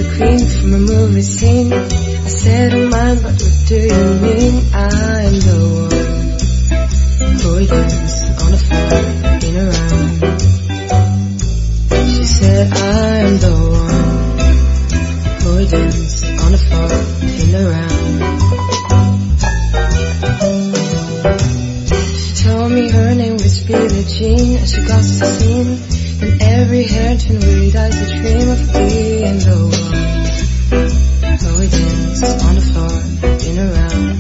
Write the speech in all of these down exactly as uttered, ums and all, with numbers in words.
queen from a movie scene. I said, oh my, but what do you mean? I'm the one who dance on the floor in around. She said, I'm the one who dance on the floor in around. She told me her name was Billie Jean, and she got the scene. And every hair turn weird eyes a dream of being the one who we dance on the floor in around.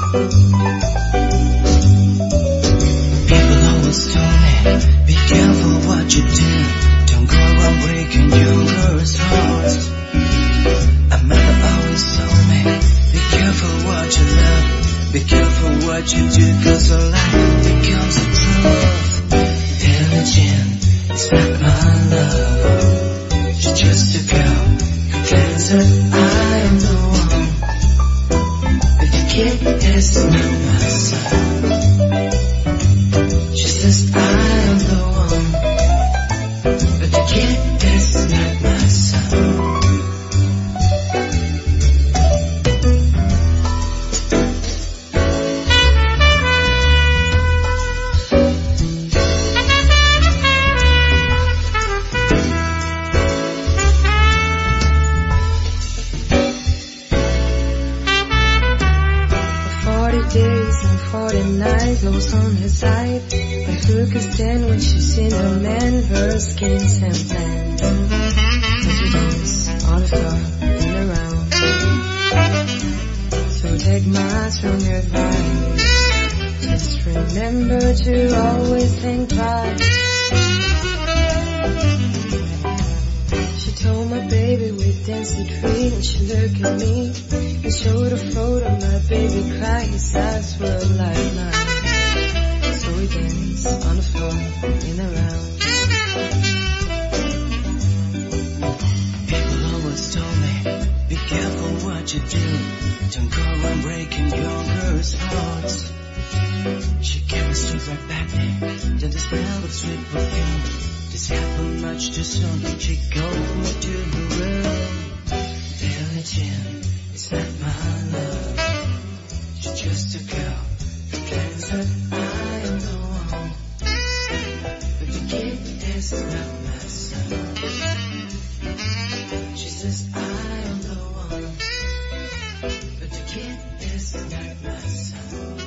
People always told me, be careful what you do. Don't go around breaking young girls' hearts. A mother always told me, be careful what you love. Be careful what you do, cause a life becomes a truth. Billie Jean, it's not my love. She's just a girl who claims that I am the one. But the kid is not my son. She says I am the one. But the kid is not my son. I was on her side, but who could stand when she's seen a man, her skin's and tan. As we dance on the floor and around. So take my strong advice, just remember to always think twice. She told my baby we'd dance the tree, and she looked at me and showed a photo of my baby crying. His eyes were like mine. So we dance on the floor in around. People always told me, be careful what you do. Don't go around breaking your girl's hearts. She came and stood right back there, then the smell of sweet perfume. This happened much too soon. She go to the room. Billie Jean, it's not my love. She's just a girl who claims that I am the one. But the kid is not my son. She says I am the one. But the kid is not my son.